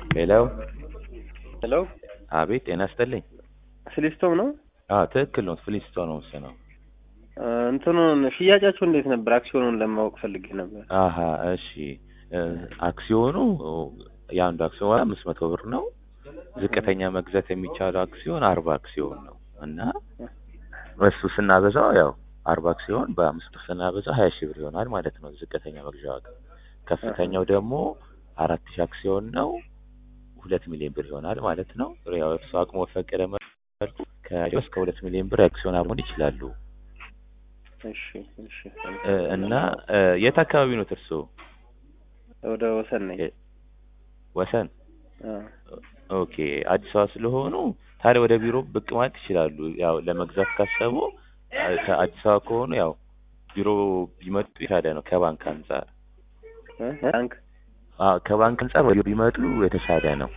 ሄሎ ሄሎ አቤት ጤና ይስጥልኝ። ፍሊስቶም ነው? ትክክል ነው። ፍሊስቶም ነው ነው። እንትኑን ሽያጫችሁ እንዴት ነበር? አክሲዮኑን ለማወቅ ፈልጌ ነበር። እሺ አክሲዮኑ የአንዱ አክሲዮን 500 ብር ነው። ዝቅተኛ መግዛት የሚቻለው አክሲዮን 40 አክሲዮን ነው እና እሱ ስናበዛው ያው 40 አክሲዮን በ5 ስናበዛው 20 ሺህ ብር ይሆናል ማለት ነው ዝቅተኛ መግዣ ዋጋ። ከፍተኛው ደግሞ 4000 አክሲዮን ነው 2 ሚሊዮን ብር ይሆናል ማለት ነው። ያው እሱ አቅሙ በፈቀደ መልኩ እስከ 2 ሚሊዮን ብር አክሲዮን አብሮን ይችላሉ። እሺ እና የት አካባቢ ነው እርሶ? ወደ ወሰን ነኝ። ወሰን? ኦኬ አዲስ አበባ ስለሆኑ ታዲያ ወደ ቢሮ ብቅ ማለት ይችላሉ። ያው ለመግዛት ካሰቡ ከአዲስ አበባ ከሆኑ ያው ቢሮ ቢመጡ የተሻለ ነው ከባንክ አንፃር። ባንክ? ከባንክ አንፃር ወደ ቢመጡ የተሻለ ነው።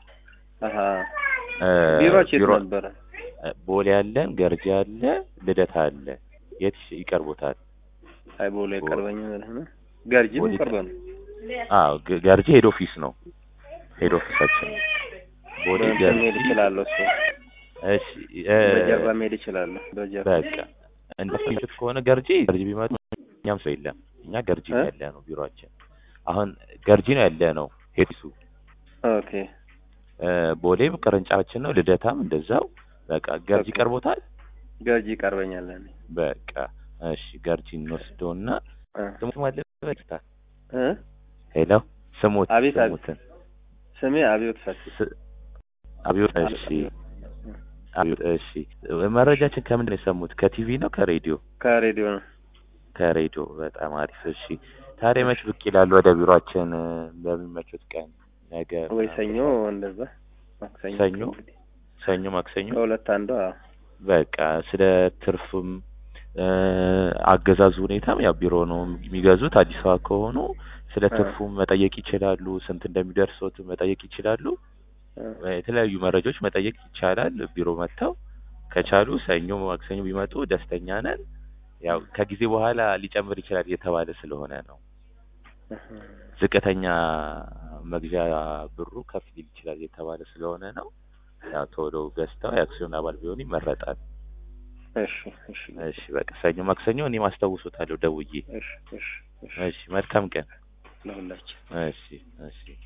ቢሮአችሁ የት ነበረ? ቦሌ አለን፣ ገርጂ አለ፣ ልደታ አለ። የት ይቀርቦታል? አይ ቦሌ ይቀርበኛል ነው። ገርጂም ይቀርባል። ገርጂ ሄድ ኦፊስ ነው። ሄድ ኦፊሳችን ቦሌ ገርጂ ይችላል እሱ። እሺ በጀርባ መሄድ ይችላል። በጀርባ በቃ እንደፈለጉት ከሆነ ገርጂ ቢመጡ እኛም ሰው የለም። እኛ ገርጂ ነው ያለ ነው ቢሮአችን። አሁን ገርጂ ነው ያለ ነው ሄድሱ። ኦኬ ቦሌም ቅርንጫፋችን ነው። ልደታም እንደዛው። በቃ ገርጂ ቀርቦታል። ገርጂ ይቀርበኛል። በቃ እሺ ገርጂ እንወስደውና ስሙት ማለት በቃ ሄሎ ስሙት። ስሙትን ስሜ አብዮት ፈቲ። አብዮት እሺ። አብዮት እሺ። መረጃችን ከምንድን ነው የሰሙት? ከቲቪ ነው ከሬዲዮ? ከሬዲዮ ነው። ከሬዲዮ በጣም አሪፍ። እሺ ታዲያ መች ብቅ ይላሉ ወደ ቢሮአችን? በሚመቹት ቀን ነገ ወይ ሰኞ እንደዛ ማክሰኞ ሰኞ ማክሰኞ ከሁለት አንዱ በቃ ስለ ትርፍም አገዛዙ ሁኔታም ያው ቢሮ ነው የሚገዙት። አዲስ አበባ ከሆኑ ስለ ትርፉም መጠየቅ ይችላሉ። ስንት እንደሚደርሱት መጠየቅ ይችላሉ። የተለያዩ መረጃዎች መጠየቅ ይቻላል። ቢሮ መጥተው ከቻሉ ሰኞ ማክሰኞ ቢመጡ ደስተኛ ነን። ያው ከጊዜ በኋላ ሊጨምር ይችላል እየተባለ ስለሆነ ነው። ዝቅተኛ መግዣ ብሩ ከፍ ሊል ይችላል እየተባለ ስለሆነ ነው። ያው ቶሎ ገዝተው የአክሲዮን አባል ቢሆኑ ይመረጣል። እሺ በቃ ሰኞ ማክሰኞ እኔም አስታውሶታለሁ ደውዬ። እሺ መልካም ቀን ለሁላችሁ። እሺ